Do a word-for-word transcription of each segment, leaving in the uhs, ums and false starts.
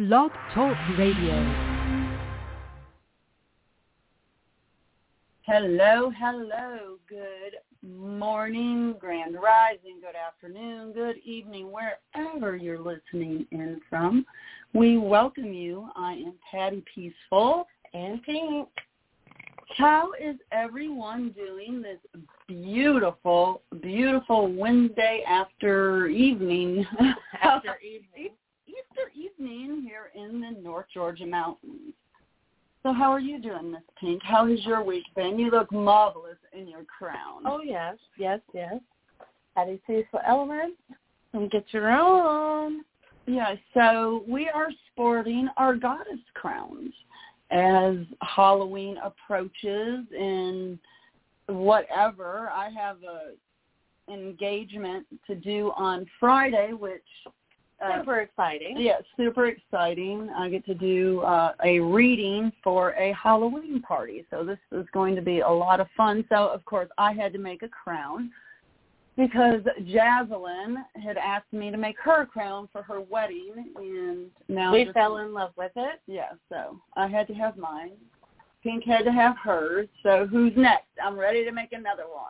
Blog Talk Radio. Hello, hello. Good morning, grand rising, good afternoon, good evening, wherever you're listening in from. We welcome you. I am Patty Peaceful and Pink. How is everyone doing this beautiful, beautiful Wednesday after evening? After evening. Easter evening here in the North Georgia mountains. So how are you doing, Miss Pink? How has your week been? You look marvelous in your crown. Oh, yes, yes, yes. Patty Peaceful Elements. And get your own. Yeah, so we are sporting our goddess crowns as Halloween approaches and whatever. I have a engagement to do on Friday, which uh, super exciting. Yeah, super exciting. I get to do uh, a reading for a Halloween party, so this is going to be a lot of fun. So, of course, I had to make a crown because Jaslyn had asked me to make her a crown for her wedding, and now we just, fell in love with it. Yeah, so I had to have mine. Pink had to have hers. So who's next? I'm ready to make another one.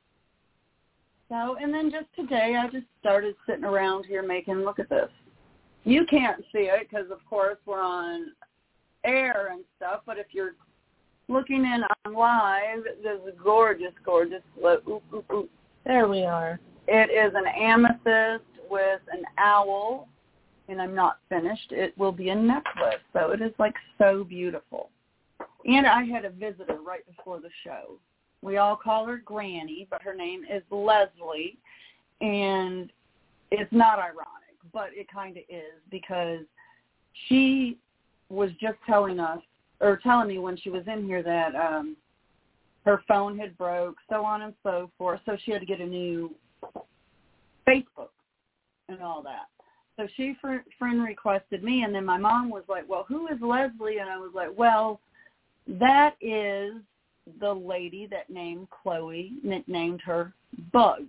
So, and then just today, I just started sitting around here making. Look at this. You can't see it because, of course, we're on air and stuff. But if you're looking in on live, there's a gorgeous, gorgeous. Ooh, ooh, ooh. There we are. It is an amethyst with an owl, and I'm not finished. It will be a necklace, so it is, like, so beautiful. And I had a visitor right before the show. We all call her Granny, but her name is Leslie, and it's not ironic, but it kind of is because she was just telling us, or telling me when she was in here that um, her phone had broke, so on and so forth. So she had to get a new Facebook and all that. So she fr- friend requested me, and then my mom was like, well, who is Leslie? And I was like, well, that is the lady that named Chloe, nicknamed her Bug,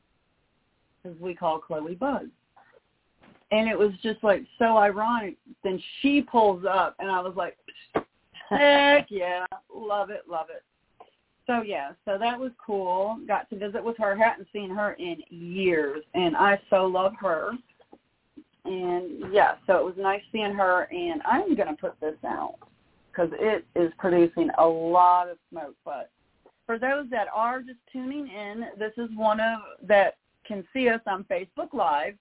as we call Chloe Bug. And it was just like so ironic. Then she pulls up, and I was like, heck yeah, love it, love it. So, yeah, so that was cool. Got to visit with her. Hadn't seen her in years, and I so love her. And, yeah, so it was nice seeing her, and I'm going to put this out because it is producing a lot of smoke. But for those that are just tuning in, this is one of that can see us on Facebook Live.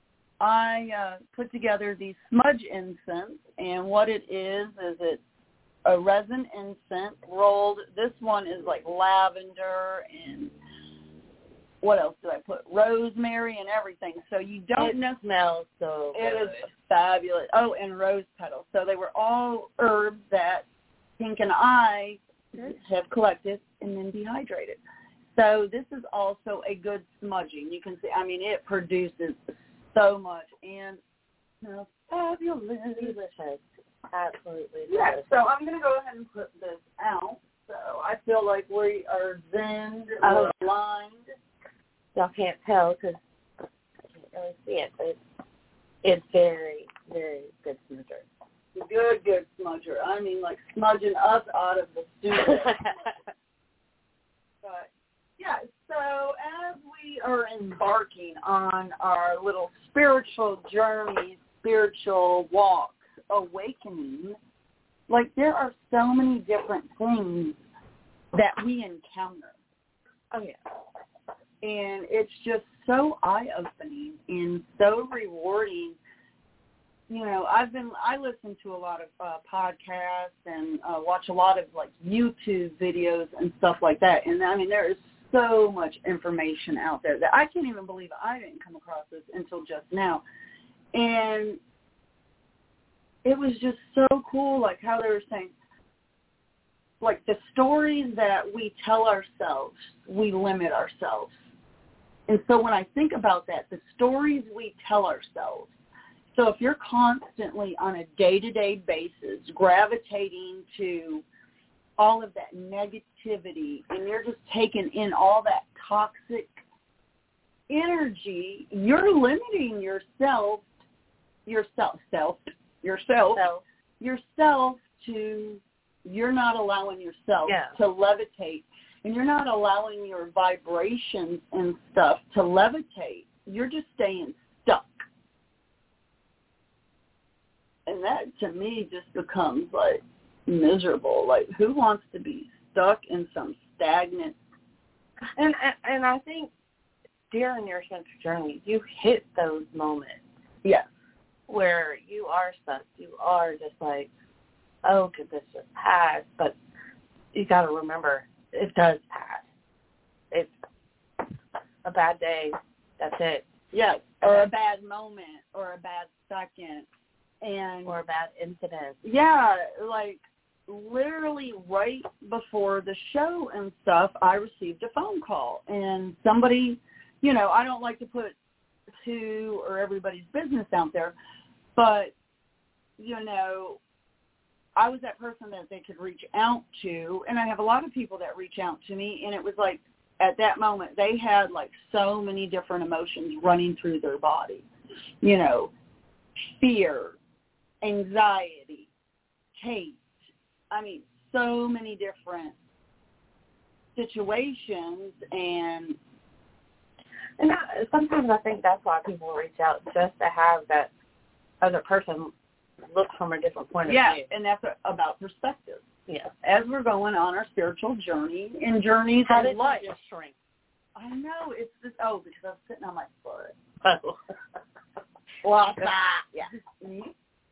I uh, put together the smudge incense, and what it is is it's a resin incense rolled. This one is like lavender and what else did I put? Rosemary and everything. So you don't it know. Smells so It good. is fabulous. Oh, and rose petals. So they were all herbs that Pink and I have collected and then dehydrated. So this is also a good smudging. You can see, I mean, it produces so much and smells fabulous. Delicious. Absolutely. Yeah, so I'm going to go ahead and put this out. So I feel like we are zen, oh. we're aligned. Y'all can't tell because I can't really see it, but it's, it's very, very good smudger. Good, good smudger. I mean, like smudging us out of the studio. But, yeah, so as we are embarking on our little spiritual journey, spiritual walk, awakening, like there are so many different things that we encounter. Oh, yeah. And it's just so eye-opening and so rewarding. You know, I've been, I listen to a lot of uh, podcasts and uh, watch a lot of, like, YouTube videos and stuff like that. And, I mean, there is so much information out there that I can't even believe I didn't come across this until just now. And it was just so cool, like how they were saying, like the stories that we tell ourselves, we limit ourselves. And so when I think about that, the stories we tell ourselves, so if you're constantly on a day-to-day basis gravitating to all of that negativity and you're just taking in all that toxic energy, you're limiting yourself, yourself, self, yourself, So, yourself to, you're not allowing yourself yeah. to levitate, and you're not allowing your vibrations and stuff to levitate. You're just staying stuck. And that, to me, just becomes, like, miserable. Like, who wants to be stuck in some stagnant? And, and I think during your sense journey, you hit those moments. Yes. Where you are stuck. You are just like, oh, could this just pass? But you got to remember, it does pass. It's a bad day. That's it. Yes, or a bad moment, or a bad second. And or a bad incident. Yeah, like literally right before the show and stuff, I received a phone call. And somebody, you know, I don't like to put who or everybody's business out there, but, you know, I was that person that they could reach out to, and I have a lot of people that reach out to me, and it was like at that moment they had like so many different emotions running through their body, you know, fear, anxiety, hate, I mean, so many different situations, and and I, sometimes I think that's why people reach out, just to have that other person look from a different point of yeah, view. Yeah, and that's about perspective. Yeah. As we're going on our spiritual journey and journeys How in did life. you just shrink? I know, it's just, oh, because I was sitting on my foot. Oh. Well, yeah.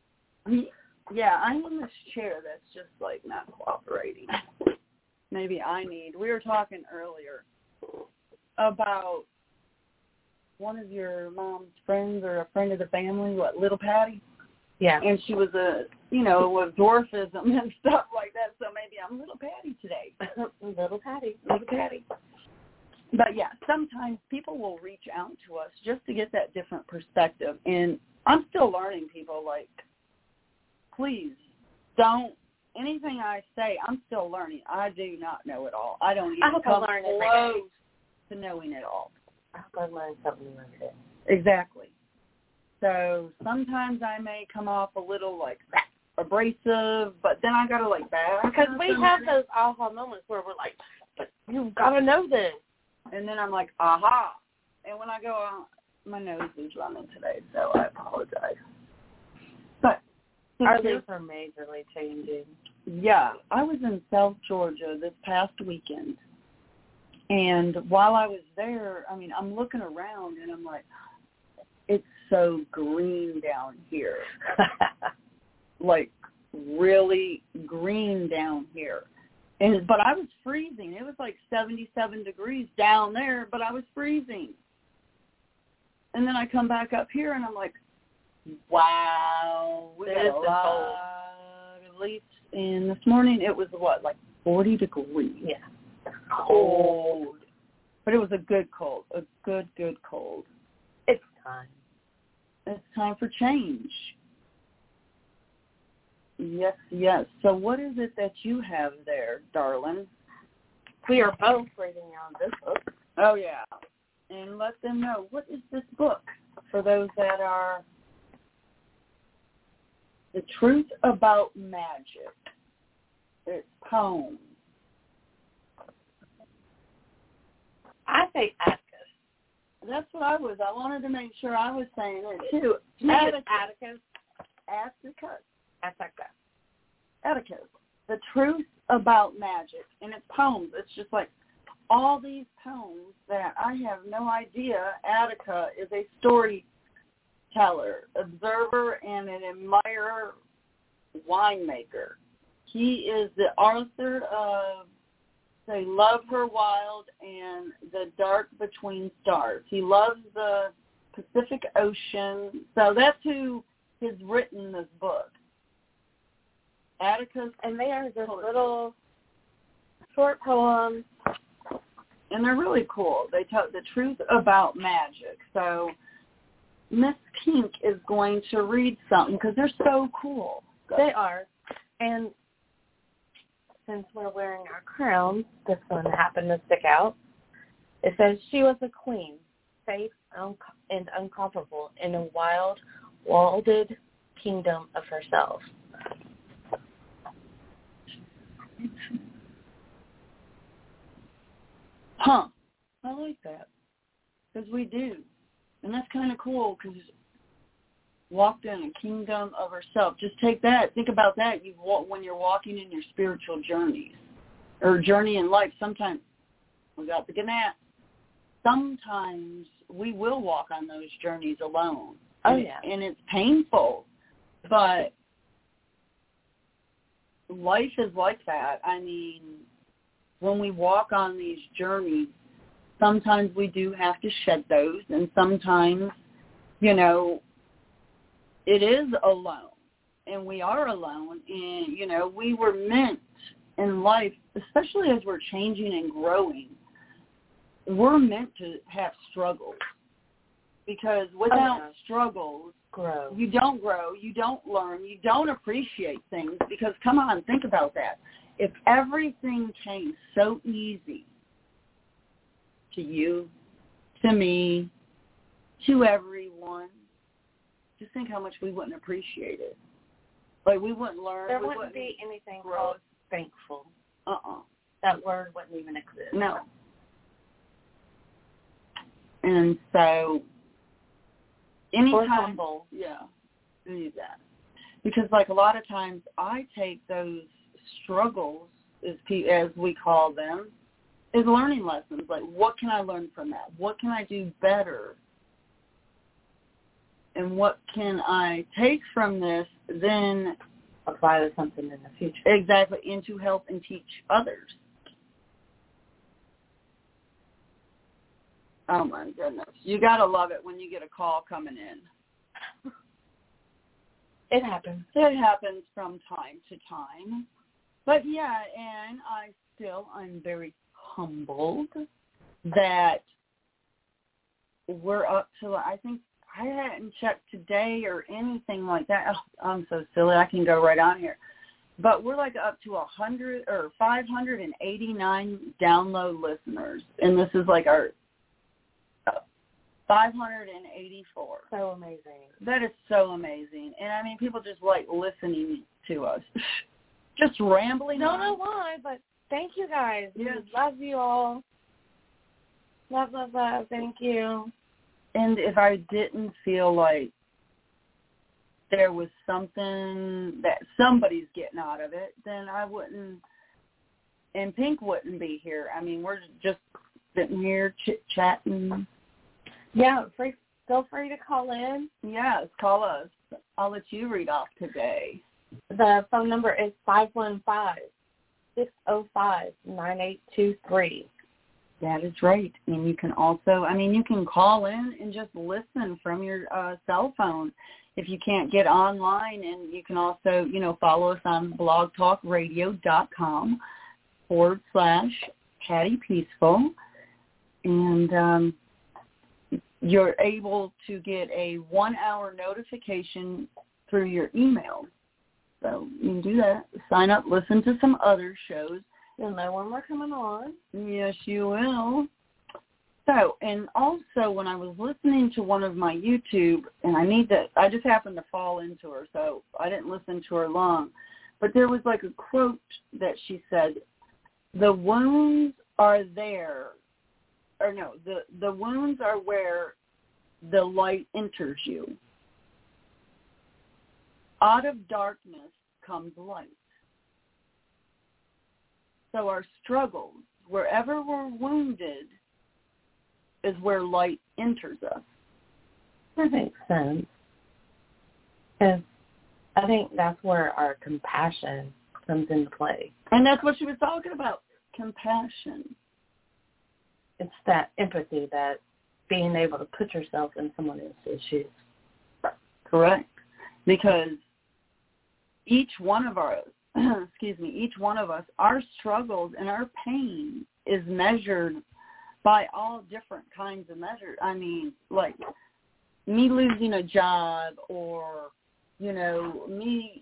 Yeah, I'm in this chair that's just, like, not cooperating. Maybe I need, we were talking earlier about one of your mom's friends or a friend of the family, what, Little Patty? Yeah. And she was a, you know, with dwarfism and stuff like that, so maybe I'm Little Patty today. Little Patty. Little Patty. But, yeah, sometimes people will reach out to us just to get that different perspective. And I'm still learning, people, like, please don't, anything I say, I'm still learning. I do not know it all. I don't even I hope come I learn every close day. to knowing it all. I hope I learn something new every day. Exactly. So sometimes I may come off a little, like, abrasive, but then I got to, like, back. Because we have those aha moments where we're like, but you've got to know this. And then I'm like, aha. And when I go out, my nose is running today, so I apologize. But our lives are majorly changing. Yeah. I was in South Georgia this past weekend. And while I was there, I mean, I'm looking around, and I'm like, it's so green down here. Like, really green down here. And but I was freezing. It was like seventy-seven degrees down there, but I was freezing. And then I come back up here, and I'm like, wow, we got a lot of leaves. And this morning it was, what, like forty degrees? Yeah. Cold. But it was a good cold, a good, good cold. It's time. It's time for change. Yes, yes. So what is it that you have there, darling? We are both reading on this book. Oh, yeah. And let them know, what is this book for those that are The Truth About Magic. It's poems. I say Atticus. That's what I was. I wanted to make sure I was saying it, too. Atticus. Atticus. Atticus. Atticus. Atticus. The Truth About Magic. And it's poems. It's just like all these poems that I have no idea. Attica is a storyteller, observer, and an admirer, winemaker. He is the author of They Love Her Wild and The Dark Between Stars. He loves the Pacific Ocean. So that's who has written this book. Atticus. And they are just little short poems. And they're really cool. They tell the truth about magic. So Miss Pink is going to read something because they're so cool. They are. And since we're wearing our crowns, this one happened to stick out. It says, she was a queen, safe and unconquerable in a wild, walled kingdom of herself. Huh. I like that. Because we do. And that's kind of cool because walked in a kingdom of herself. Just take that. Think about that. You walk, when you're walking in your spiritual journeys or journey in life. Sometimes we got the gannat. Sometimes we will walk on those journeys alone. Oh, and, yeah. And it's painful. But life is like that. I mean, when we walk on these journeys, sometimes we do have to shed those, and sometimes, you know, it is alone, and we are alone, and, you know, we were meant in life, especially as we're changing and growing, we're meant to have struggles, because without okay. struggles, grow. You don't grow, you don't learn, you don't appreciate things, because, come on, think about that. If everything came so easy to you, to me, to everyone, just think how much we wouldn't appreciate it. Like, we wouldn't learn. There we wouldn't, wouldn't be anything grow. called thankful. Uh-uh. That word wouldn't even exist. No. And so, anytime, or humble. Yeah, we need that. Because, like, a lot of times I take those struggles, as, as we call them, as learning lessons. Like, what can I learn from that? What can I do better? And what can I take from this then apply to something in the future? Exactly, and to help and teach others. Oh, my goodness. You got to love it when you get a call coming in. It happens. It happens from time to time. But, yeah, and I still, I'm very humbled that we're up to, I think, I hadn't checked today or anything like that. Oh, I'm so silly. I can go right on here. But we're like up to one hundred or five hundred eighty-nine download listeners. And this is like our five hundred eighty-four. So amazing. That is so amazing. And, I mean, people just like listening to us. Just rambling. Don't on. know why, but thank you guys. Yes. We love you all. Love, love, love. Thank you. And if I didn't feel like there was something that somebody's getting out of it, then I wouldn't, and Pink wouldn't be here. I mean, we're just sitting here chit-chatting. Yeah, free, feel free to call in. Yes, call us. I'll let you read off today. The phone number is five one five, six oh five, nine eight two three. That is right. And you can also, I mean, you can call in and just listen from your uh, cell phone if you can't get online. And you can also, you know, follow us on blogtalkradio.com forward slash Patty Peaceful. And um, you're able to get a one-hour notification through your email. So you can do that. Sign up, listen to some other shows. You'll know when we're coming on. Yes, you will. So, and also when I was listening to one of my YouTube, and I need to, I just happened to fall into her, so I didn't listen to her long, but there was like a quote that she said, the wounds are there, or no, the, the wounds are where the light enters you. Out of darkness comes light. So our struggles, wherever we're wounded, is where light enters us. That makes sense. Because I think that's where our compassion comes into play. And that's what she was talking about, compassion. It's that empathy, that being able to put yourself in someone else's shoes. Correct. Because each one of our excuse me, each one of us, our struggles and our pain is measured by all different kinds of measures. I mean, like me losing a job or, you know, me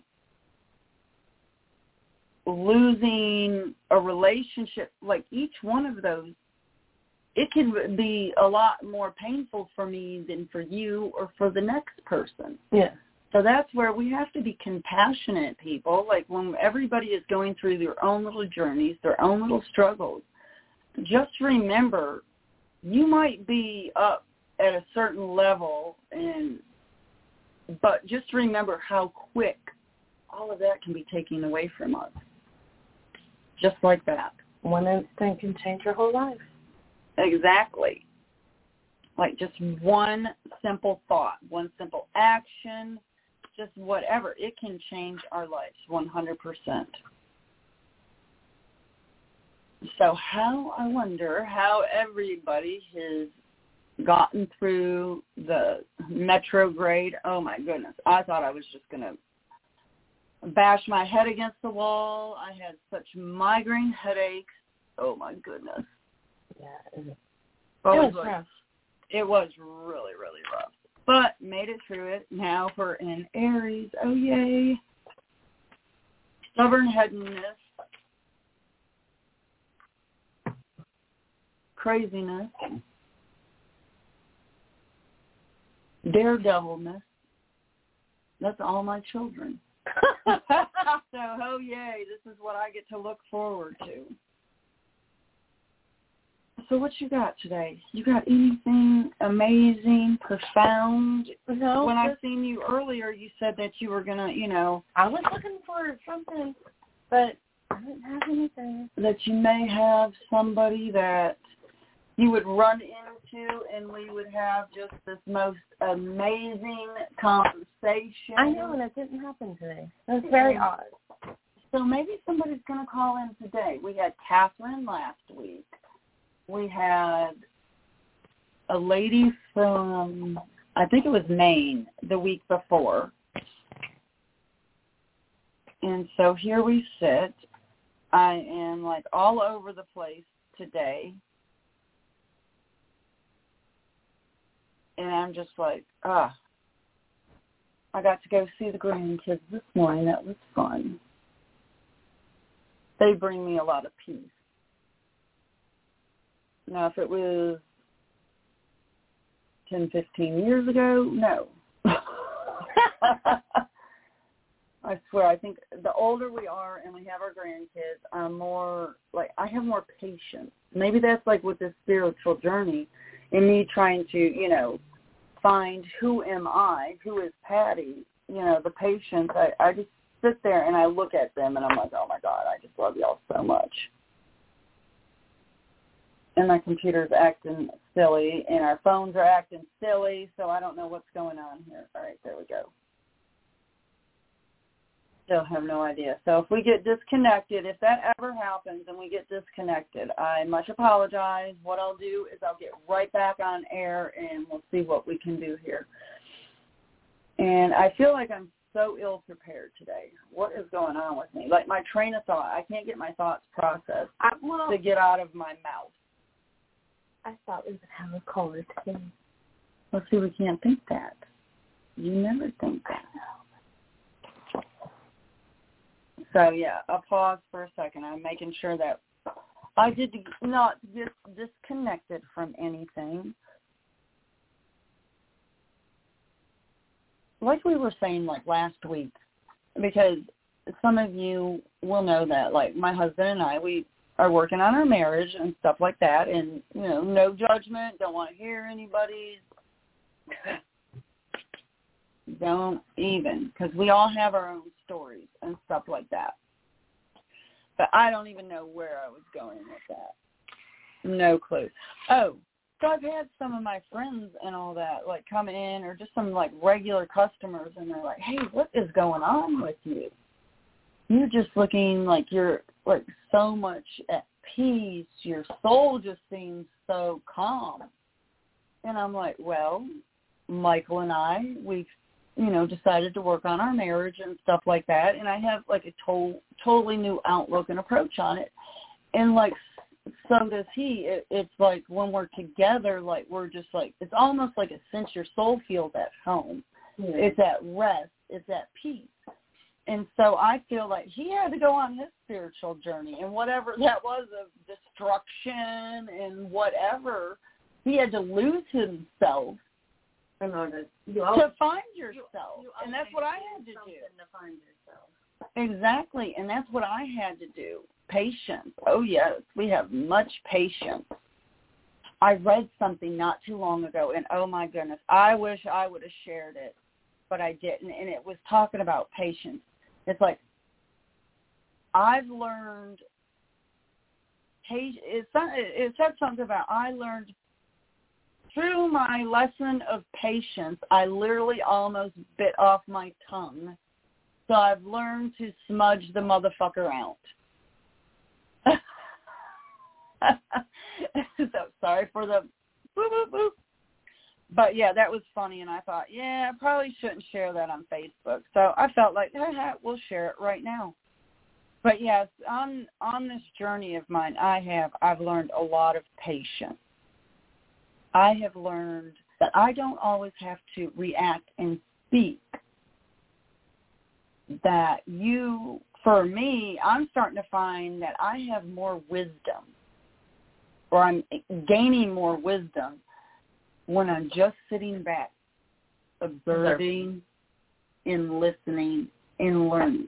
losing a relationship, like each one of those, it can be a lot more painful for me than for you or for the next person. Yeah. So that's where we have to be compassionate, people. Like when everybody is going through their own little journeys, their own little struggles, just remember you might be up at a certain level, and but just remember how quick all of that can be taken away from us. Just like that. One instant can change your whole life. Exactly. Like just one simple thought, one simple action, just whatever. It can change our lives one hundred percent. So how, I wonder how everybody has gotten through the retrograde. Oh, my goodness. I thought I was just going to bash my head against the wall. I had such migraine headaches. Oh, my goodness. Yeah. It was, oh, it it was was rough. It was really, really rough. But made it through it. Now we're in Aries. Oh, yay. Stubborn-headedness. Craziness. Daredevilness. That's all my children. So, oh, yay. This is what I get to look forward to. So what you got today? You got anything amazing, profound? No. When I seen you earlier, you said that you were going to, you know. I was looking for something, but I didn't have anything. That you may have somebody that you would run into and we would have just this most amazing conversation. I know, and it didn't happen today. That's very odd. So maybe somebody's going to call in today. We had Catherine last week. We had a lady from, I think it was Maine, the week before. And so here we sit. I am like all over the place today. And I'm just like, ah, I got to go see the grandkids this morning. That was fun. They bring me a lot of peace. Now, if it was ten, fifteen years ago, no. I swear, I think the older we are and we have our grandkids, I'm more, like, I have more patience. Maybe that's like with this spiritual journey and me trying to, you know, find who am I, who is Patty, you know, the patience. I, I just sit there and I look at them and I'm like, oh, my God, I just love y'all so much. And my computer's acting silly, and our phones are acting silly, so I don't know what's going on here. All right, there we go. Still have no idea. So if we get disconnected, if that ever happens and we get disconnected, I much apologize. What I'll do is I'll get right back on air, and we'll see what we can do here. And I feel like I'm so ill-prepared today. What is going on with me? Like my train of thought, I can't get my thoughts processed I, well, to get out of my mouth. I thought we would have a caller today. Well, see, we can't think that. You never think that. So, yeah, I'll pause for a second. I'm making sure that I did not get disconnected from anything. Like we were saying, like, last week, because some of you will know that, like, my husband and I, we are working on our marriage and stuff like that, and, you know, no judgment, don't want to hear anybody's, don't even, because we all have our own stories and stuff like that. But I don't even know where I was going with that. No clue. Oh, so I've had some of my friends and all that, like, come in, or just some, like, regular customers, and they're like, hey, what is going on with you? You're just looking like you're, like, so much at peace. Your soul just seems so calm. And I'm like, well, Michael and I, we've, you know, decided to work on our marriage and stuff like that. And I have, like, a to- totally new outlook and approach on it. And, like, so does he. It, it's like when we're together, like, we're just, like, it's almost like a sense your soul feels at home. Yeah. It's at rest. It's at peace. And so I feel like he had to go on his spiritual journey, and whatever that was of destruction and whatever, he had to lose himself In order you to always, find yourself. You, you and that's what I had to do. To find yourself. Exactly, and that's what I had to do. Patience. Oh, yes, we have much patience. I read something not too long ago, and oh, my goodness, I wish I would have shared it, but I didn't, and it was talking about patience. It's like, I've learned, it said something about, I learned, through my lesson of patience, I literally almost bit off my tongue. So I've learned to smudge the motherfucker out. So sorry for the boop, boop, boop. But, yeah, that was funny, and I thought, yeah, I probably shouldn't share that on Facebook. So I felt like, haha, we'll share it right now. But, yes, on on this journey of mine, I have, I've learned a lot of patience. I have learned that I don't always have to react and speak. That you, for me, I'm starting to find that I have more wisdom, or I'm gaining more wisdom when I'm just sitting back, observing and listening and learning.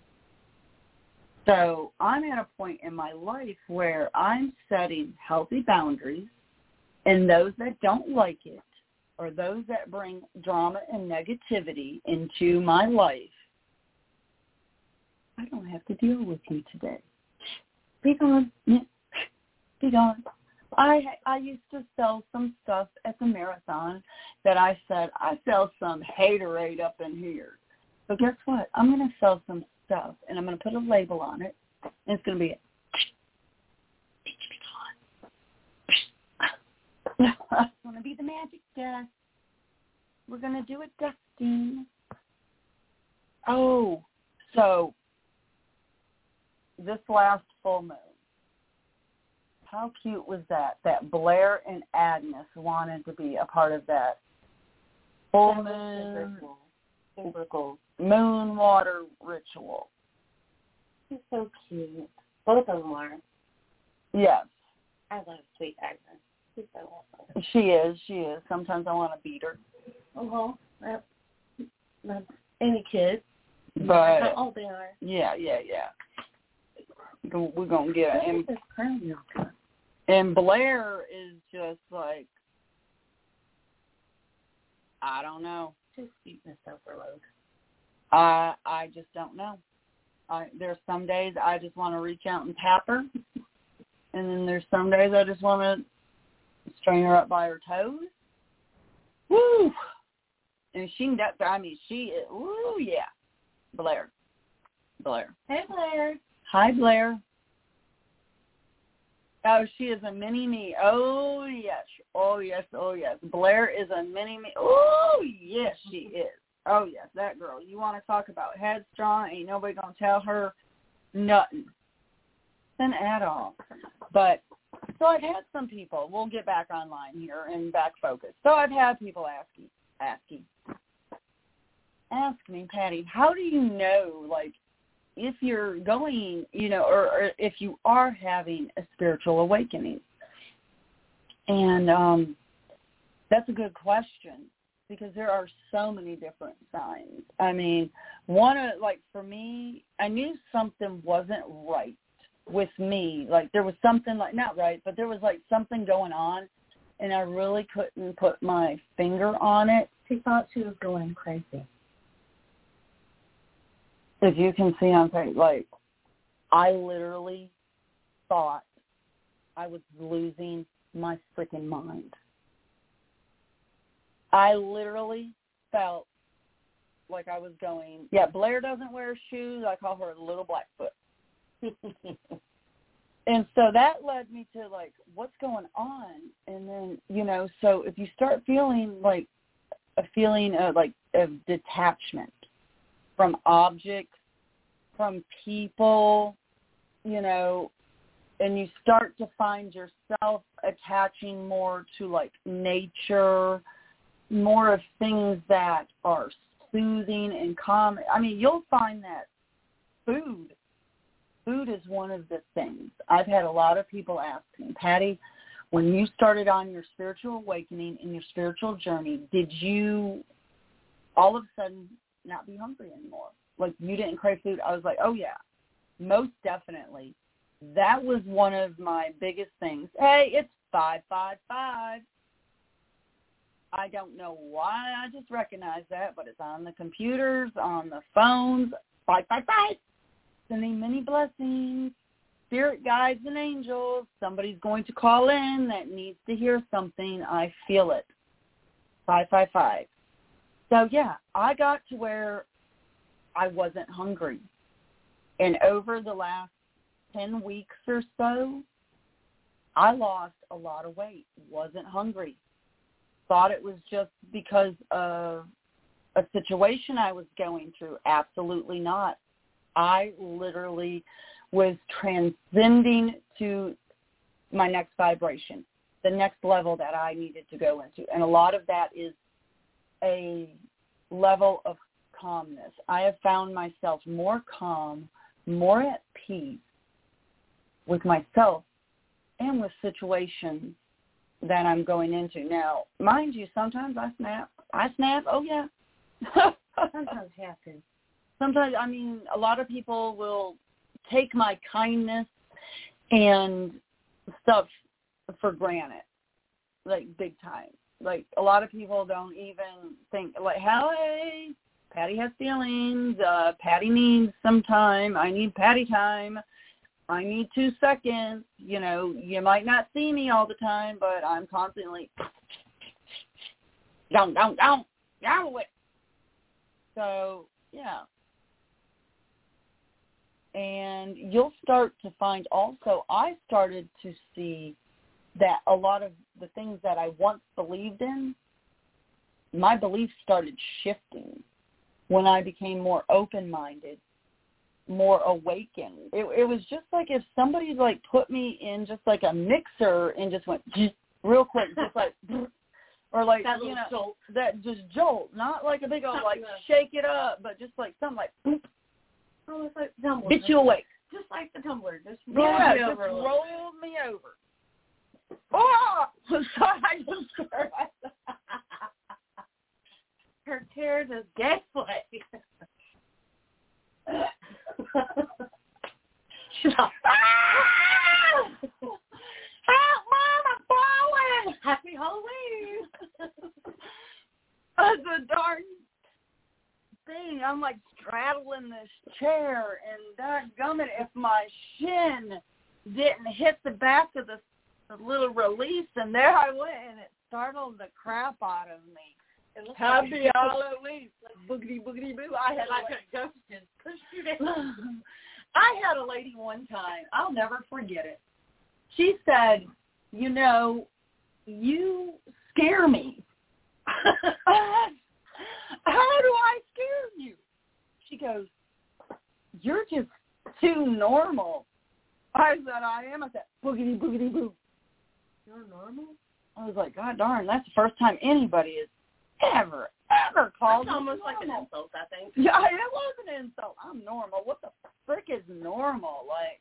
So I'm at a point in my life where I'm setting healthy boundaries, and those that don't like it, or those that bring drama and negativity into my life, I don't have to deal with you today. Be gone. Be gone. I I used to sell some stuff at the marathon that I said, I sell some haterade up in here. But guess what? I'm going to sell some stuff, and I'm going to put a label on it, and it's going to be I want to be the magic dust. We're going to do a dusting. Oh, so this last full moon, how cute was that? That Blair and Agnes wanted to be a part of that full moon, super cool moon water ritual. She's so cute. Both of them are. Yes. I love sweet Agnes. She's so awesome. She is. She is. Sometimes I want to beat her. Uh-huh. Yep. Not any kid. But how old they are. Yeah, yeah, yeah. We're going to get it. And, this crown and Blair is just like, I don't know. Just sweetness overload. I I just don't know. I, there's some days I just want to reach out and tap her. And then there's some days I just want to strain her up by her toes. Woo! And she, that, I mean, she is, woo, yeah. Blair. Blair. Hey, Blair. Hi, Blair. Oh, she is a mini-me. Oh, yes. Oh, yes. Oh, yes. Blair is a mini-me. Oh, yes, she is. Oh, yes, that girl. You want to talk about headstrong? Ain't nobody going to tell her nothing. Nothing at all. But, so I've had some people. We'll get back online here and back focused. So I've had people asking, asking, ask me, Patty, how do you know, like, if you're going, you know, or, or if you are having a spiritual awakening? And um, that's a good question, because there are so many different signs. I mean, one of, like, for me, I knew something wasn't right with me. Like, there was something, like, not right, but there was, like, something going on, and I really couldn't put my finger on it. She thought she was going crazy. If you can see on Facebook, like, I literally thought I was losing my freaking mind. I literally felt like I was going, yeah, Blair doesn't wear shoes. I call her a little Blackfoot. And so that led me to, like, what's going on? And then, you know, so if you start feeling, like, a feeling of, like, of detachment from objects, from people, you know, and you start to find yourself attaching more to, like, nature, more of things that are soothing and calm. I mean, you'll find that food, food is one of the things. I've had a lot of people ask me, Patty, when you started on your spiritual awakening and your spiritual journey, did you all of a sudden not be hungry anymore? Like, you didn't crave food? I was like, oh, yeah, most definitely. That was one of my biggest things. Hey, it's five five five. I don't know why I just recognized that, but it's on the computers, on the phones. five five five. Sending many blessings. Spirit guides and angels. Somebody's going to call in that needs to hear something. I feel it. five five five. So, yeah, I got to where I wasn't hungry. And over the last ten weeks or so, I lost a lot of weight. Wasn't hungry. Thought it was just because of a situation I was going through. Absolutely not. I literally was transcending to my next vibration, the next level that I needed to go into. And a lot of that is a level of calmness. I have found myself more calm, more at peace with myself and with situations that I'm going into. Now, mind you, sometimes I snap. I snap, oh yeah. Sometimes you have to. Sometimes, I mean, a lot of people will take my kindness and stuff for granted, like big time. Like, a lot of people don't even think, like, hey, Patty has feelings. Uh, Patty needs some time. I need Patty time. I need two seconds. You know, you might not see me all the time, but I'm constantly down, down, down, down with. So, yeah. And you'll start to find also, I started to see that a lot of the things that I once believed in, my beliefs started shifting when I became more open-minded, more awakened. It, it was just like if somebody like put me in just like a mixer and just went real quick, just like, or like, that you know, jolt. that just jolt, not like a big old like shake it up, but just like something like, boop, oh, it's like tumbler. get you awake. Just like the tumbler. Just roll roll me just over. rolled me over. Oh! So I just her tears is gaslight. She's like, ah! Help, Mom, I'm falling. Happy Halloween. That's a darn thing. I'm like straddling this chair, and dadgummit, if my shin didn't hit the back of the, the little release, and there I went, and it startled the crap out of me. Happy Halloween, like boogity boogity boo. I had like like a ghost and pushed you down. I had a lady one time. I'll never forget it. She said, "You know, you scare me." How do I scare you? She goes, "You're just too normal." I said, "I am." I said, "Boogity boogity boo." You're normal? I was like, God darn, that's the first time anybody has ever, ever called That's me almost like normal. an insult, I think. Yeah, it was an insult. I'm normal. What the frick is normal? Like,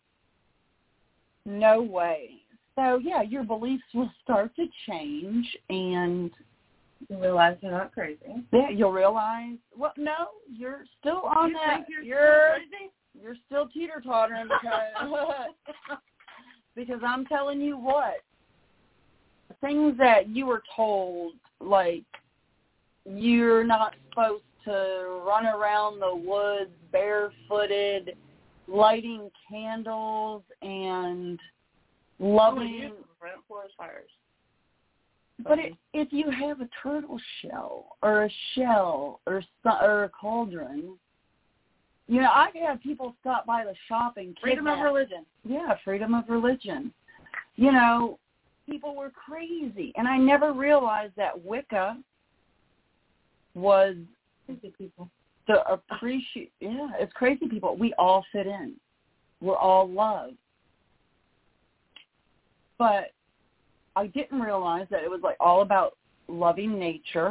no way. So, yeah, your beliefs will start to change, and you realize you're not crazy. Yeah, you'll realize, well, no, you're still on you that. Think you're, you're still crazy? You're still teeter-tottering because, because I'm telling you what, things that you were told, like, you're not supposed to run around the woods barefooted, lighting candles and loving. Oh, prevent forest fires. But it, if you have a turtle shell or a shell or or a cauldron, you know, I've had people stop by the shop and freedom of religion. Yeah, freedom of religion. You know, people were crazy, and I never realized that Wicca was crazy people. The appreciate. Yeah, it's crazy people. We all fit in. We're all love. But I didn't realize that it was like all about loving nature,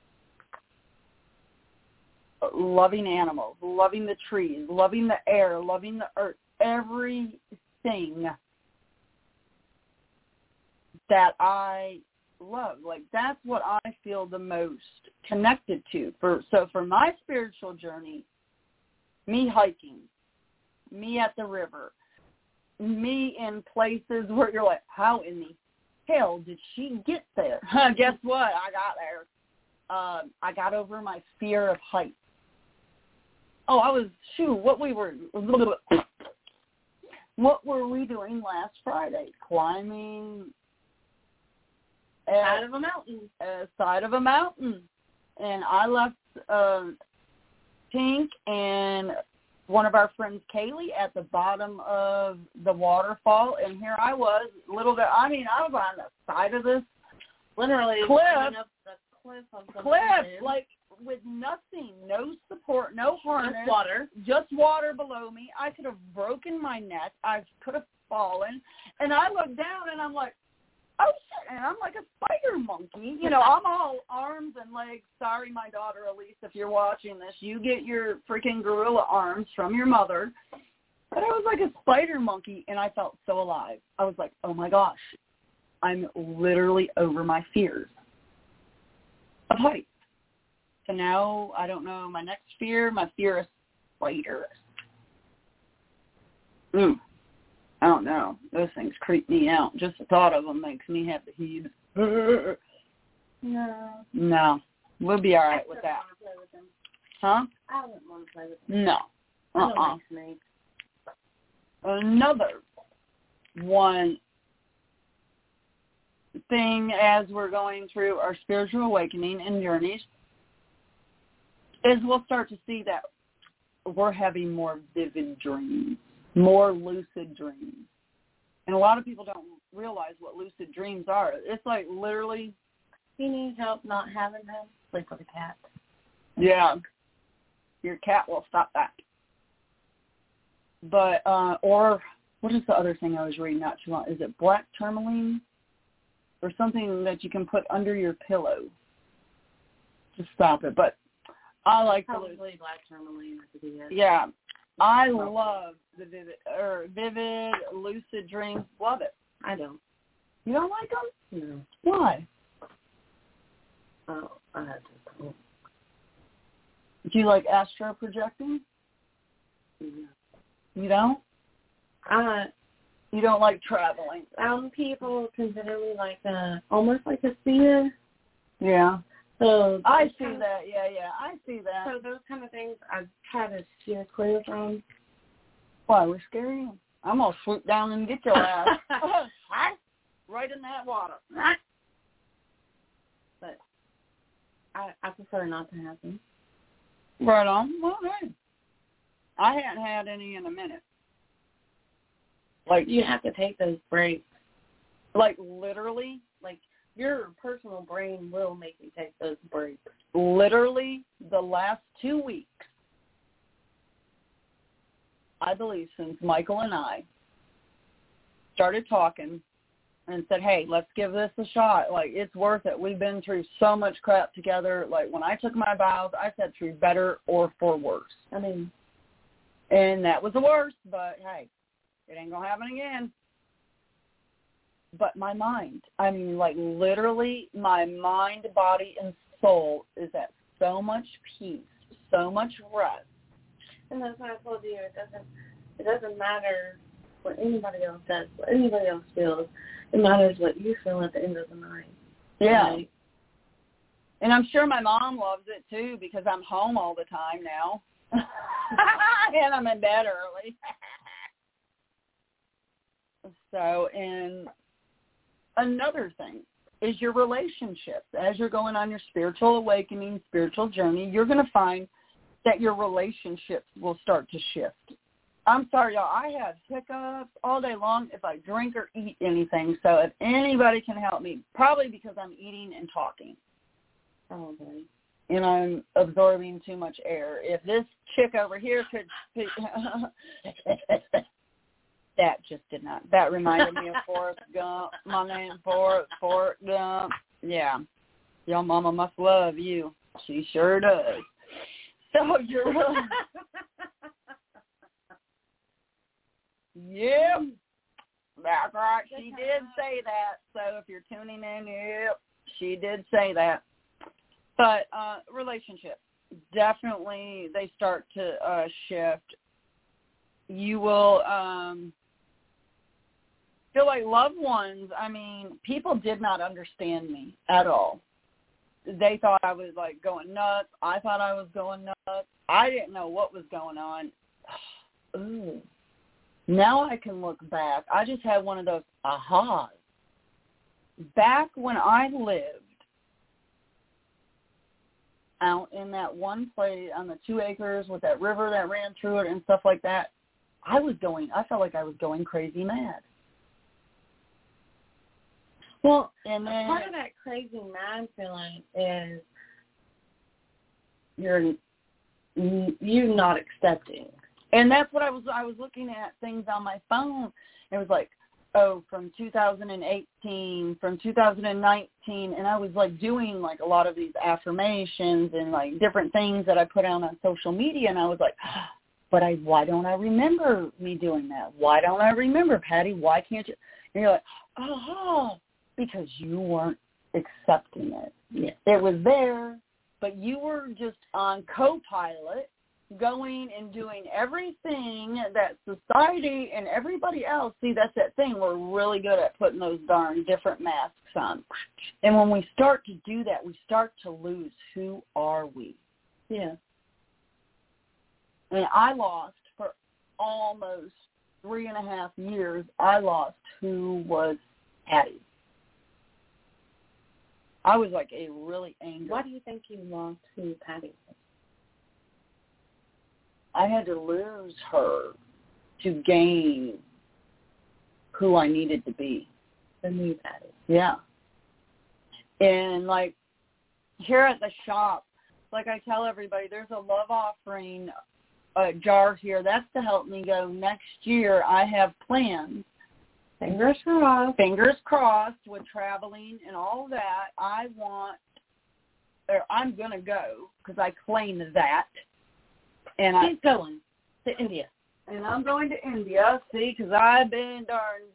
loving animals, loving the trees, loving the air, loving the earth, everything that I love. Like, that's what I feel the most connected to. For So for my spiritual journey, me hiking, me at the river, me in places where you're like, how in the hell did she get there? Guess what? I got there. Uh, I got over my fear of heights. Oh, I was, shoot, what we were, what were we doing last Friday? Climbing side of a mountain. Uh, side of a mountain. And I left uh, Pink and one of our friends, Kaylee, at the bottom of the waterfall. And here I was, little bit, I mean, I was on the side of this literally cliff. Up the cliff, of the cliff, mountain. like with nothing, no support, no harness. Just water. Just water below me. I could have broken my neck. I could have fallen. And I looked down and I'm like, oh, shit, and I'm like a spider monkey. You know, I'm all arms and legs. Sorry, my daughter, Elise, if you're watching this. You get your freaking gorilla arms from your mother. But I was like a spider monkey, and I felt so alive. I was like, oh, my gosh, I'm literally over my fears of heights. So now, I don't know, my next fear, my fear is spiders. Mm. I don't know. Those things creep me out. Just the thought of them makes me have the heaves. No. No. We'll be all right with that. I play with them. Huh? I wouldn't want to play with them. No. I don't Uh-uh. like snakes. Another one thing as we're going through our spiritual awakening and journeys is we'll start to see that we're having more vivid dreams, more lucid dreams. And a lot of people don't realize what lucid dreams are. It's like literally... He needs help not having them. Sleep with a cat. Yeah. Your cat will stop that. But, uh, or what is the other thing I was reading not too long? Is it black tourmaline? Or something that you can put under your pillow to stop it. But I like the Probably black tourmaline. Yeah. I love the vivid, or vivid, lucid dreams. Love it. I don't. You don't like them? No. Why? Oh, I have to. Do you like astro projecting? No. You don't? Uh, You don't like traveling? some people consider me like a, almost like a seer. Yeah. So I see that. Yeah, yeah. I see that. So those kind of things I try to steer clear from. Why, we're scary? I'm going to swoop down and get your ass. Right in that water. But I, I prefer not to have them. Right on. Well, hey. I hadn't had any in a minute. Like, You have to take those breaks. like literally, Like, your personal brain will make you take those breaks. literally the last two weeks, I believe, since Michael and I started talking and said, hey, let's give this a shot. Like, it's worth it. We've been through so much crap together. Like, when I took my vows, I said through better or for worse. I mean, And that was the worst, but hey, it ain't going to happen again. But my mind, I mean, like literally my mind, body, and soul is at so much peace, so much rest. and that's why I told you it doesn't it doesn't matter what anybody else does, what anybody else feels. It matters what you feel at the end of the night. Yeah. Right? And I'm sure my mom loves it too because I'm home all the time now. And I'm in bed early. So, and another thing is your relationships. As you're going on your spiritual awakening, spiritual journey, you're going to find that your relationships will start to shift. I'm sorry, y'all. I have hiccups all day long if I drink or eat anything. So if anybody can help me, probably because I'm eating and talking. Probably. And I'm absorbing too much air. If this chick over here could... That just did not. That reminded me of Forrest Gump. My name, Forrest, Forrest Gump. Yeah. Your mama must love you. She sure does. So you're really... Yep. That's right. She did say that. So if you're tuning in, yep, she did say that. But uh, relationships, definitely they start to uh, shift. You will um, feel like loved ones, I mean, people did not understand me at all. They thought I was, like, going nuts. I thought I was going nuts. I didn't know what was going on. Ooh. Now I can look back. I just had one of those ahas. Back when I lived out in that one place on the two acres with that river that ran through it and stuff like that, I was going, I felt like I was going crazy mad. Well, and then, part of that crazy mad feeling is you're you not accepting. And that's what I was, I was looking at things on my phone. It was like, oh, from two thousand eighteen, from two thousand nineteen, and I was, like, doing, like, a lot of these affirmations and, like, different things that I put out on social media, and I was like, but I, why don't I remember me doing that? Why don't I remember, Patty? Why can't you? And you're like, oh, because you weren't accepting it. Yeah. It was there, but you were just on co-pilot, going and doing everything that society and everybody else, see, that's that thing. We're really good at putting those darn different masks on. And when we start to do that, we start to lose who are we. Yeah. And I lost for almost three and a half years, I lost who was Patty. I was like a really angry. Why do you think you lost who Patty was? I had to lose her to gain who I needed to be. The new Patty. Yeah. And, like, here at the shop, like I tell everybody, there's a love offering uh, jar here. That's to help me go next year. I have plans. Fingers crossed. Fingers crossed with traveling and all that. I want, or I'm going to go because I claim that. And She's I, going to India. And I'm going to India, see, because I've been darn,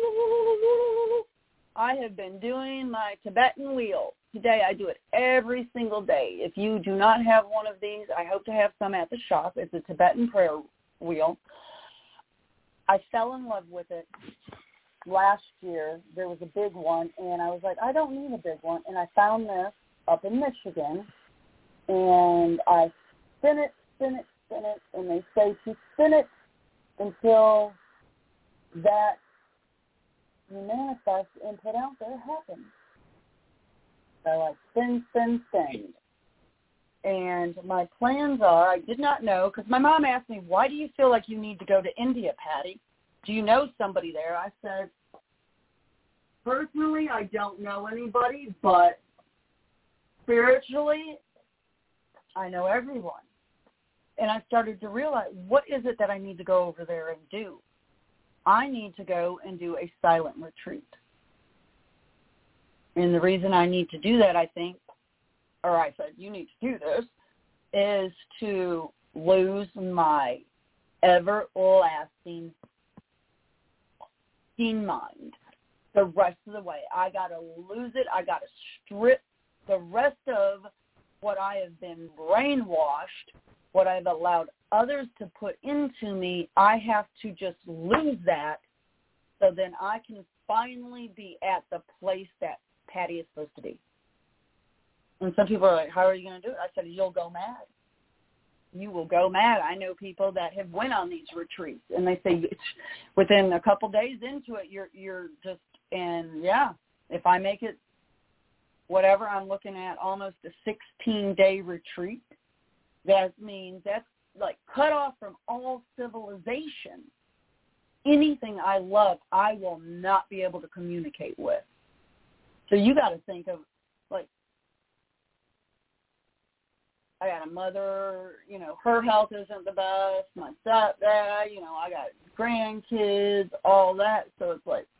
I have been doing my Tibetan wheel. Today I do it every single day. If you do not have one of these, I hope to have some at the shop. It's a Tibetan prayer wheel. I fell in love with it last year. There was a big one, and I was like, I don't need a big one. And I found this up in Michigan, and I spin it, spin it, spin it, and they say to spin it until that you manifest and put out there happens. So I spin, spin, spin. And my plans are, I did not know, because my mom asked me, why do you feel like you need to go to India, Patty? Do you know somebody there? I said, personally, I don't know anybody, but spiritually, I know everyone. And I started to realize, what is it that I need to go over there and do? I need to go and do a silent retreat. And the reason I need to do that, I think, or I said, you need to do this, is to lose my everlasting mind the rest of the way. I got to lose it. I got to strip the rest of what I have been brainwashed, what I've allowed others to put into me. I have to just lose that so then I can finally be at the place that Patty is supposed to be. And some people are like, how are you going to do it? I said, you'll go mad. You will go mad. I know people that have went on these retreats, and they say it's within a couple days into it, you're you're just, and yeah, if I make it whatever, I'm looking at almost a sixteen-day retreat. That means that's like cut off from all civilization. Anything I love, I will not be able to communicate with. So you got to think of, like, I got a mother, you know, her health isn't the best, my stepdad, you know, I got grandkids, all that. So it's like,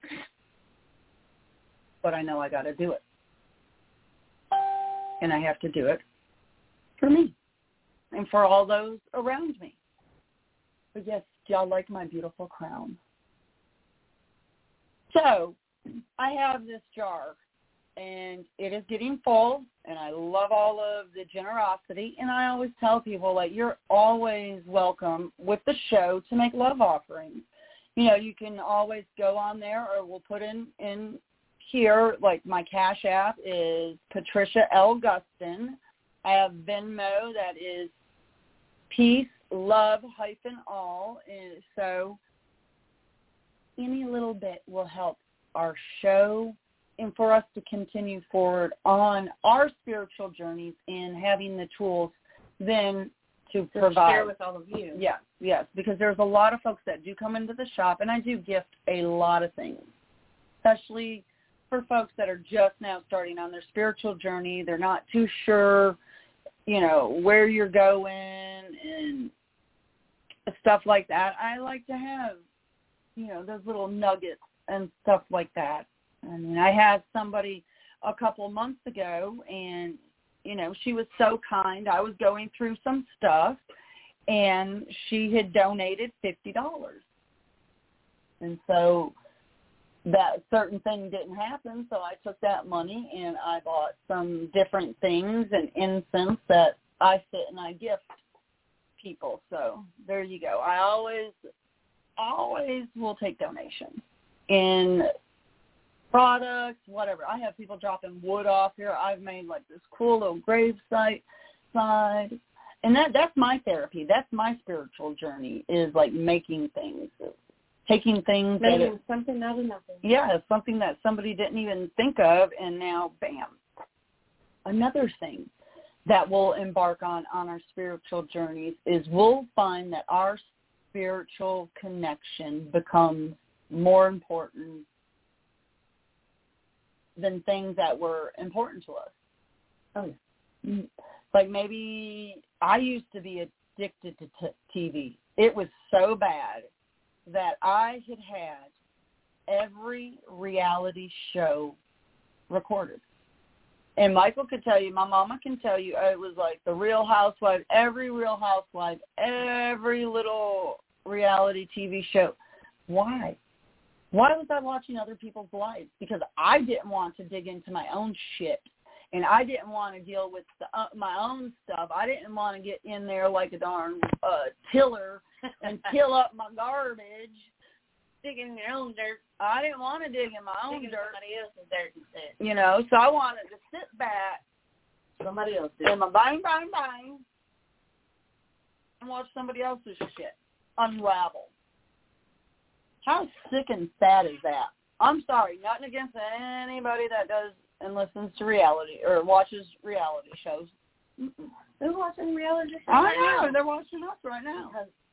but I know I got to do it. And I have to do it for me and for all those around me. But yes, y'all like my beautiful crown. So I have this jar, and it is getting full, and I love all of the generosity. And I always tell people, like, you're always welcome with the show to make love offerings. You know, you can always go on there, or we'll put in, in here, like my Cash App is Patricia L. Gustin. I have Venmo that is peace, love, hyphen all. And so any little bit will help our show and for us to continue forward on our spiritual journeys and having the tools then to to provide. share with all of you. Yes, yes, because there's a lot of folks that do come into the shop, and I do gift a lot of things, especially for folks that are just now starting on their spiritual journey. They're not too sure, you know, where you're going and stuff like that. I like to have, you know, those little nuggets and stuff like that. I mean, I had somebody a couple months ago, and, you know, she was so kind. I was going through some stuff, and she had donated fifty dollars. And so that certain thing didn't happen, so I took that money and I bought some different things and incense that I sit and I gift people. So there you go. I always, always will take donations in products, whatever. I have people dropping wood off here. I've made like this cool little grave site side. And that that's my therapy. That's my spiritual journey, is like making things, taking things. Making that it, something out of nothing. Yeah, something that somebody didn't even think of, and now, bam. Another thing that we'll embark on on our spiritual journeys is we'll find that our spiritual connection becomes more important than things that were important to us. Oh, yeah. Like maybe I used to be addicted to t- T V. It was so bad that I had had every reality show recorded. And Michael could tell you, my mama can tell you, it was like the Real Housewives, every Real Housewife, every little reality T V show. Why? Why was I watching other people's lives? Because I didn't want to dig into my own shit. And I didn't want to deal with the, uh, my own stuff. I didn't want to get in there like a darn uh, tiller and till up my garbage. Digging in your own dirt. I didn't want to dig in my own Digging dirt. somebody else's dirt instead. You know, so I wanted to sit back. Somebody else did. And my bang, bang, bang. And watch somebody else's shit unravel. How sick and sad is that? I'm sorry, nothing against anybody that does and listens to reality or watches reality shows. Mm-mm. They're watching reality shows. I right know. now. They're watching us right now.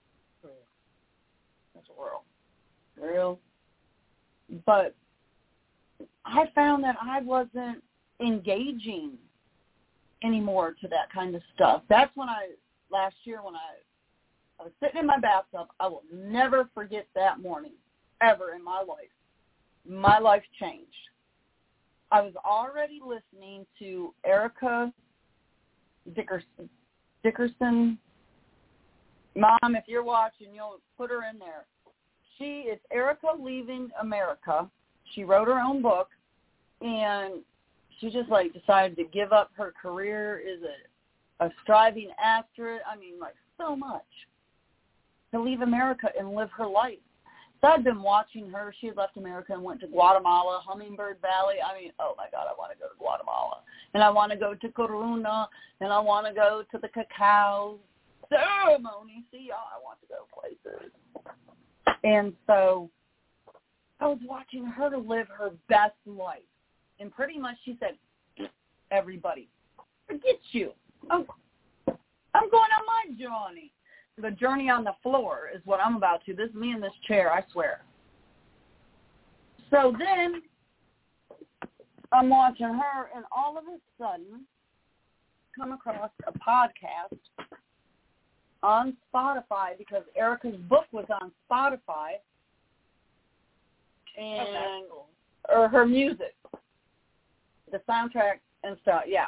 That's real. Real. But I found that I wasn't engaging anymore to that kind of stuff. That's when I, last year when I, I was sitting in my bathtub. I will never forget that morning, ever in my life. My life changed. I was already listening to Erica Dickerson. Dickerson. Mom, if you're watching, you'll put her in there. She is Erica Leaving America. She wrote her own book, and she just, like, decided to give up her career as a, a striving actress. I mean, like, so much. To leave America and live her life. So I'd been watching her. She had left America and went to Guatemala, Hummingbird Valley. I mean, oh, my God, I want to go to Guatemala. And I want to go to Corona, and I want to go to the cacao ceremony. See, y'all, I want to go places. And so I was watching her live her best life. And pretty much she said, everybody, forget you. I'm, I'm going on my journey. The journey on the floor is what I'm about to. This is me in this chair, I swear. So then I'm watching her, and all of a sudden come across a podcast on Spotify because Erica's book was on Spotify, and oh, cool. or her music, the soundtrack and stuff. Yeah,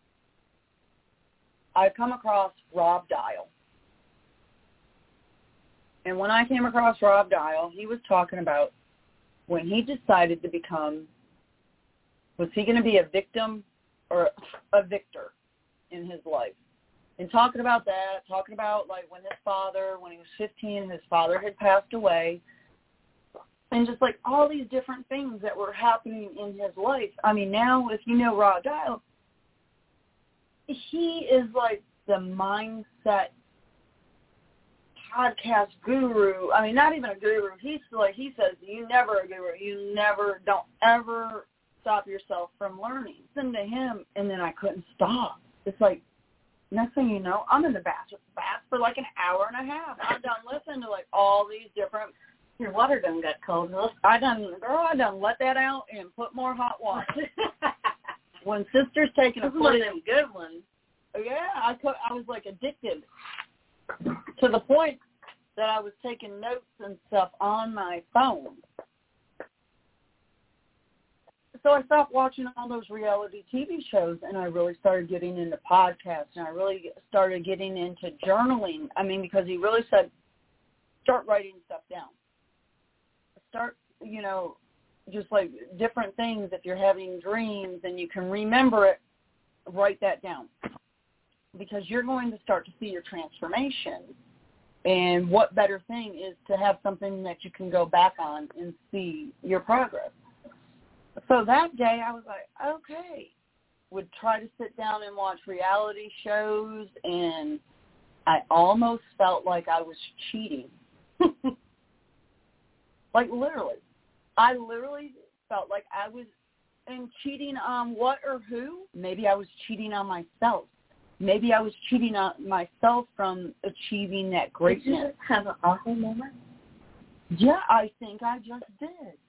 I come across Rob Dial. And when I came across Rob Dial, he was talking about when he decided to become, was he going to be a victim or a victor in his life? And talking about that, talking about like when his father, when he was fifteen, his father had passed away, and just like all these different things that were happening in his life. I mean, now if you know Rod Dial, he is like the mindset podcast guru. I mean, not even a guru. He's like, he says, you never a guru. You never, don't ever stop yourself from learning. Listen to him, and then I couldn't stop. It's like, next thing you know, I'm in the bath, bath for like an hour and a half. I'm done listening to like all these different. Your water done got cold, huh? I done, girl, I done let that out and put more hot water. When Sister's taking a one of them good ones. Yeah, I could, I was like addicted to the point that I was taking notes and stuff on my phone. So I stopped watching all those reality T V shows, and I really started getting into podcasts, and I really started getting into journaling. I mean, because he really said, start writing stuff down. Start, you know, just like different things. If you're having dreams and you can remember it, write that down. Because you're going to start to see your transformation. And what better thing is to have something that you can go back on and see your progress. So that day I was like, okay. Would try to sit down and watch reality shows, and I almost felt like I was cheating. Like literally. I literally felt like I was and cheating on what or who? Maybe I was cheating on myself. Maybe I was cheating on myself from achieving that greatness. Did you just have an awful moment? Yeah, I think I just did.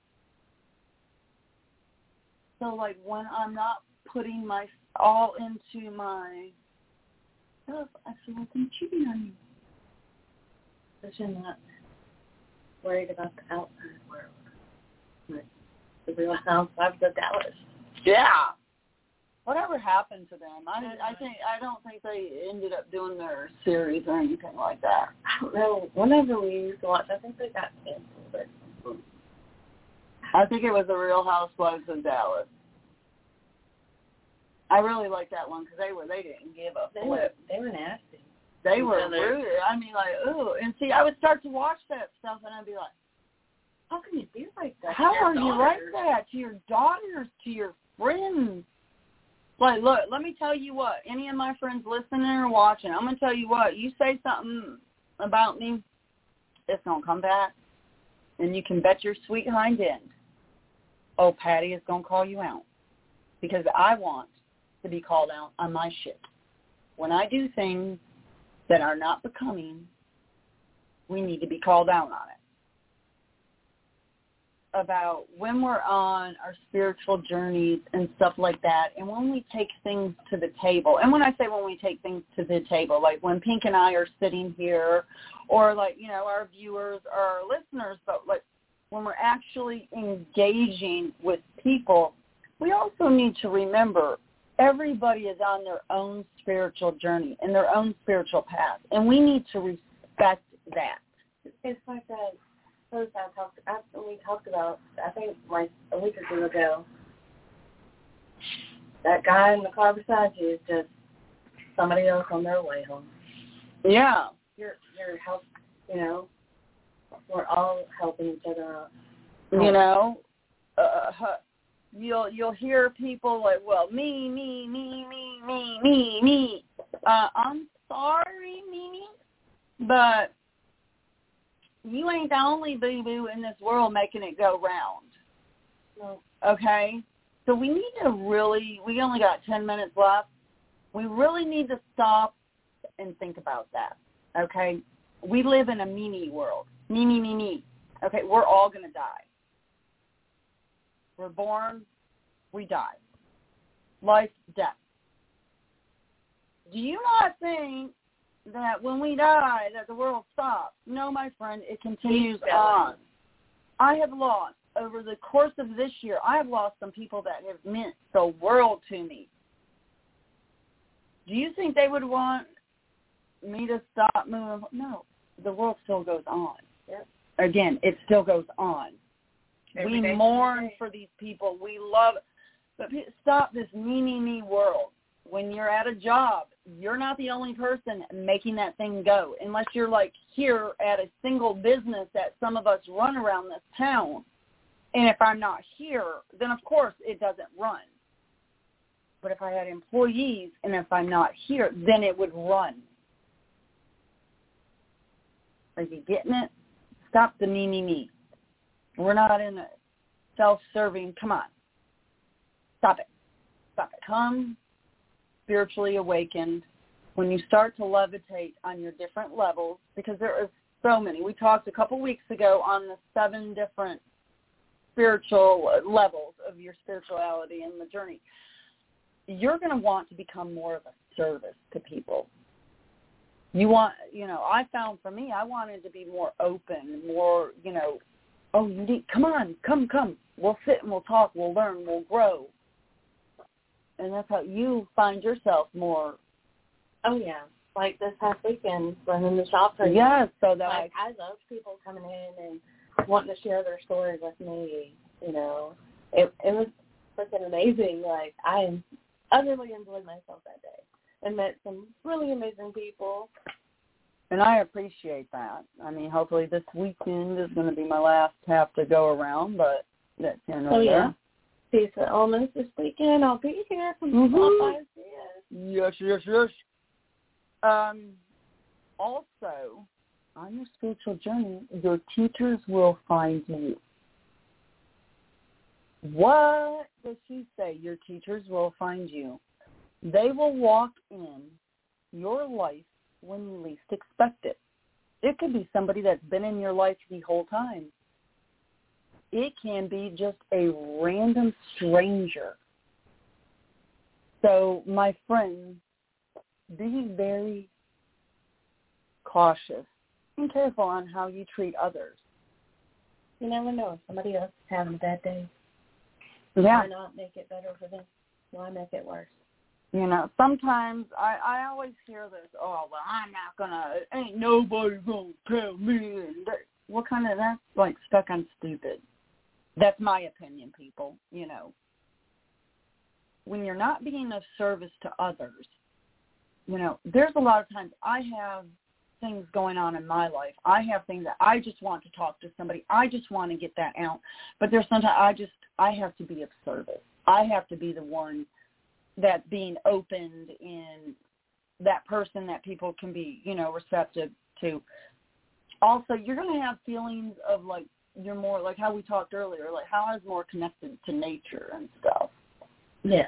So, like, when I'm not putting my all into my stuff, I feel like I'm cheating on you. Because you're not worried about the outside world. Like the real housewives of Dallas. Yeah. Whatever happened to them? I I think I don't think they ended up doing their series or anything like that. I don't know. Whenever we used to watch, I think they got canceled. I think it was the Real Housewives of Dallas. I really liked that one because they were they didn't give a They were flip. they were nasty. They were rude. I mean, like, ooh. And see, I would start to watch that stuff, and I'd be like, how can you be like that? How are you like that to your daughters, to your friends? Like, look, let me tell you what. Any of my friends listening or watching, I'm going to tell you what. You say something about me, it's going to come back, and you can bet your sweet hind end, oh, Patty is going to call you out. Because I want to be called out on my shit. When I do things that are not becoming, we need to be called out on it. About when we're on our spiritual journeys and stuff like that, and when we take things to the table. And when I say when we take things to the table, like when Pink and I are sitting here, or like, you know, our viewers or our listeners, but like when we're actually engaging with people, we also need to remember everybody is on their own spiritual journey and their own spiritual path, and we need to respect that. It's like that post I talked, after we talked about, I think like a week or two ago, that guy in the car beside you is just somebody else on their way home. Yeah. You're, you're help, you know, we're all helping each other out. You know, uh, You'll you'll hear people like, well, me, me, me, me, me, me, me. Uh, I'm sorry, Mimi, but you ain't the only boo-boo in this world making it go round. No. Okay? So we need to really, we only got ten minutes left. We really need to stop and think about that. Okay? We live in a me-me world. Me, me, me, me. Okay? We're all going to die. We're born, we die. Life, death. Do you not think that when we die that the world stops? No, my friend, it continues on. I have lost, over the course of this year, I have lost some people that have meant the world to me. Do you think they would want me to stop moving? No, the world still goes on. Yep. Again, it still goes on. Every we day, mourn for these people. We love it. But stop this me, me, me world. When you're at a job, you're not the only person making that thing go. Unless you're like here at a single business that some of us run around this town. And if I'm not here, then of course it doesn't run. But if I had employees and if I'm not here, then it would run. Are you getting it? Stop the me, me, me. We're not in a self-serving. Come on. Stop it. Stop it. Come spiritually awakened. When you start to levitate on your different levels, because there are so many. We talked a couple weeks ago on the seven different spiritual levels of your spirituality and the journey. You're going to want to become more of a service to people. You want, you know, I found for me, I wanted to be more open, more, you know, oh, you need, come on, come, come. We'll sit and we'll talk, we'll learn, we'll grow. And that's how you find yourself more. Oh, yeah. Like this past weekend, running the shop for you. Yes, so that like, I, I love people coming in and wanting to share their stories with me, you know. It it was freaking amazing. Like, I utterly enjoyed myself that day and met some really amazing people. And I appreciate that. I mean, hopefully this weekend is going to be my last have to go around, but that's here and oh, yeah. there. Peace and almost this weekend. I'll be here from mm-hmm. Popeyes. Yes, yes, yes. Um, also, on your spiritual journey, your teachers will find you. What does she say? Your teachers will find you. They will walk in your life when you least expect it. It could be somebody that's been in your life the whole time. It can be just a random stranger. So, my friends, be very cautious and careful on how you treat others. You never know if somebody else is having a bad day. Yeah. Why not make it better for them? Why make it worse? You know, sometimes I, I always hear this, oh, well, I'm not going to, ain't nobody going to tell me. And that, what kind of, that's like stuck on stupid. That's my opinion, people, you know. When you're not being of service to others, you know, there's a lot of times I have things going on in my life. I have things that I just want to talk to somebody. I just want to get that out. But there's sometimes I just, I have to be of service. I have to be the one that's being opened in that person that people can be, you know, receptive to. Also, you're going to have feelings of like, you're more like how we talked earlier, like how I was more connected to nature and stuff. Yeah.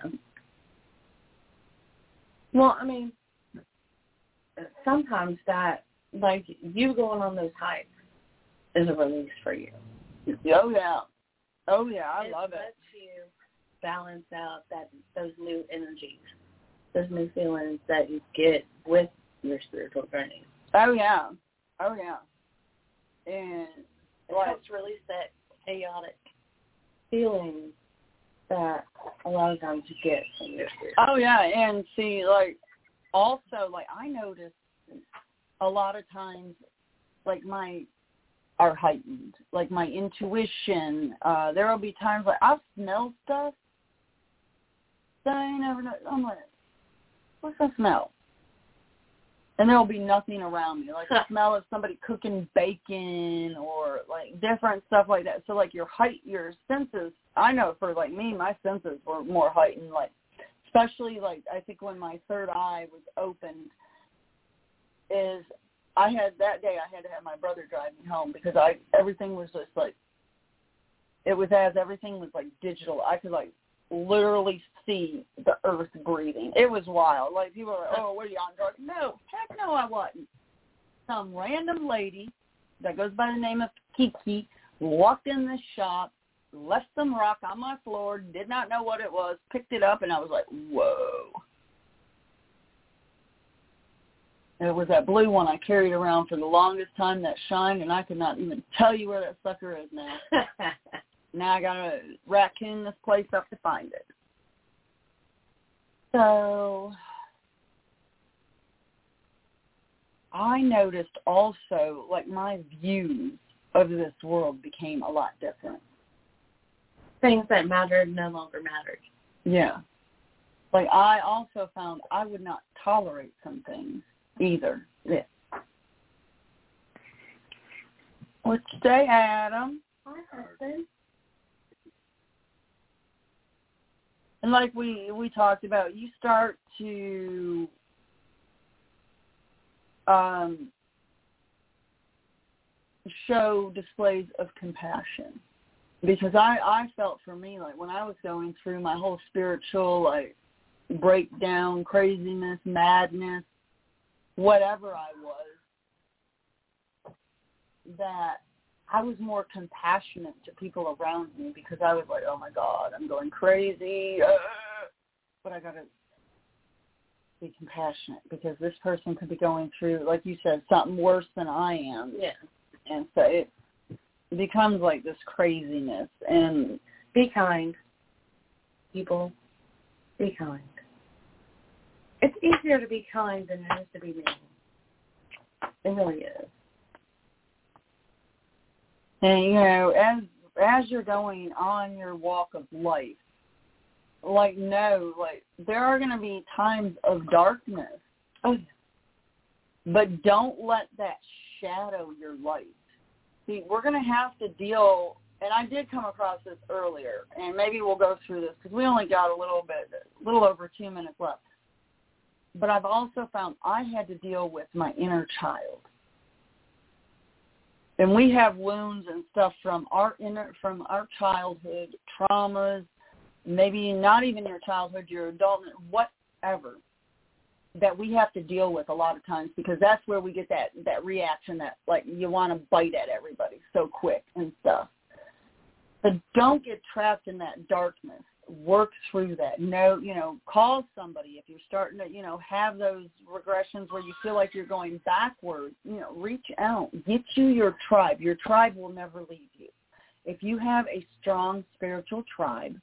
Well, I mean, sometimes that, like, you going on those hikes is a release for you. Oh, yeah. Oh, yeah, I it love it. It lets you balance out that those new energies, those new feelings that you get with your spiritual journey. Oh, yeah. Oh, yeah. And it like, helps release that chaotic feeling that a lot of times you get from your spiritual. Oh, yeah, and see, like, also, like, I notice a lot of times, like, my, are heightened. Like, my intuition, uh, there will be times, like, I'll smell stuff that I never know. I'm like, what's that smell? And there will be nothing around me. Like, the smell of somebody cooking bacon or, like, different stuff like that. So, like, your height, your senses, I know for, like, me, my senses were more heightened, like, especially, like, I think when my third eye was opened is I had, that day I had to have my brother drive me home because I, everything was just, like, it was as everything was, like, digital. I could, like, literally see the earth breathing. It was wild. Like, people were like, oh, what are you on drugs? No, heck no, I wasn't. Some random lady that goes by the name of Kiki walked in the shop, left some rock on my floor, did not know what it was, picked it up, and I was like, whoa. And it was that blue one I carried around for the longest time that shined, and I could not even tell you where that sucker is now. Now I got to raccoon this place up to find it. So I noticed also, like, my views of this world became a lot different. things that mattered no longer mattered. Yeah. Like, I also found I would not tolerate some things either. Yeah. Which day, Adam? Hi, husband. And like we, we talked about, you start to um, show displays of compassion. Because I, I felt for me, like when I was going through my whole spiritual, like, breakdown, craziness, madness, whatever I was, that I was more compassionate to people around me because I was like, oh my God, I'm going crazy. Uh, but I got to be compassionate because this person could be going through, like you said, something worse than I am. Yeah. And so it becomes like this craziness. And be kind, people. Be kind. It's easier to be kind than it is to be mean. It really is. And, you know, as as you're going on your walk of life, like, no, like, there are going to be times of darkness. Oh, yeah. But don't let that shadow your light. See, we're going to have to deal, and I did come across this earlier, and maybe we'll go through this because we only got a little bit, a little over two minutes left. But I've also found I had to deal with my inner child. And we have wounds and stuff from our inner, from our childhood, traumas, maybe not even your childhood, your adulthood, whatever, that we have to deal with a lot of times because that's where we get that, that reaction that, like, you want to bite at everybody so quick and stuff. But don't get trapped in that darkness. Work through that. No, you know, call somebody if you're starting to, you know, have those regressions where you feel like you're going backwards. You know, reach out. Get you your tribe. Your tribe will never leave you. If you have a strong spiritual tribe,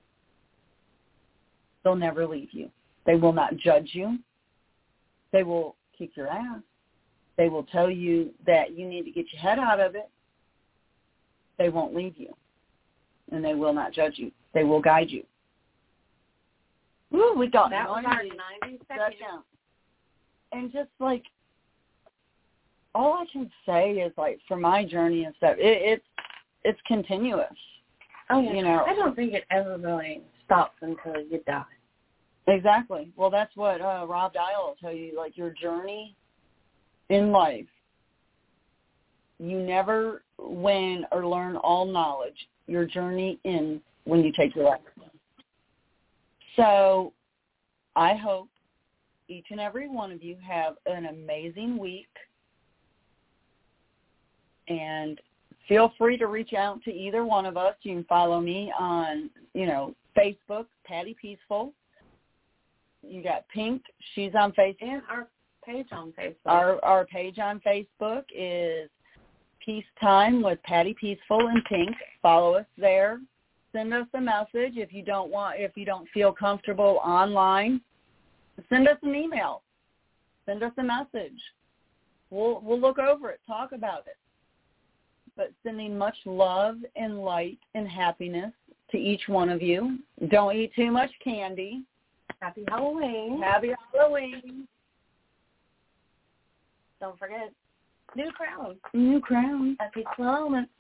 they'll never leave you. They will not judge you. They will kick your ass. They will tell you that you need to get your head out of it. They won't leave you. And they will not judge you. They will guide you. Woo, we got that was our ninety seconds. And just like, all I can say is, like, for my journey and stuff, it, it's it's continuous. Oh, yeah. You know, I don't think it ever really stops until you die. Exactly. Well, that's what uh, Rob Dial will tell you. Like, your journey in life, you never win or learn all knowledge. Your journey ends when you take your life. So I hope each and every one of you have an amazing week. And feel free to reach out to either one of us. You can follow me on, you know, Facebook, Patty Peaceful. You got Pink. She's on Facebook. And our page on Facebook. Our our page on Facebook is Peacetime with Patty Peaceful and Pink. Follow us there. Send us a message if you don't want if you don't feel comfortable online. Send us an email. Send us a message. We'll we'll look over it, talk about it. But sending much love and light and happiness to each one of you. Don't eat too much candy. Happy Halloween. Happy Halloween. Don't forget, new crown. New crown. At Peaceful Elements.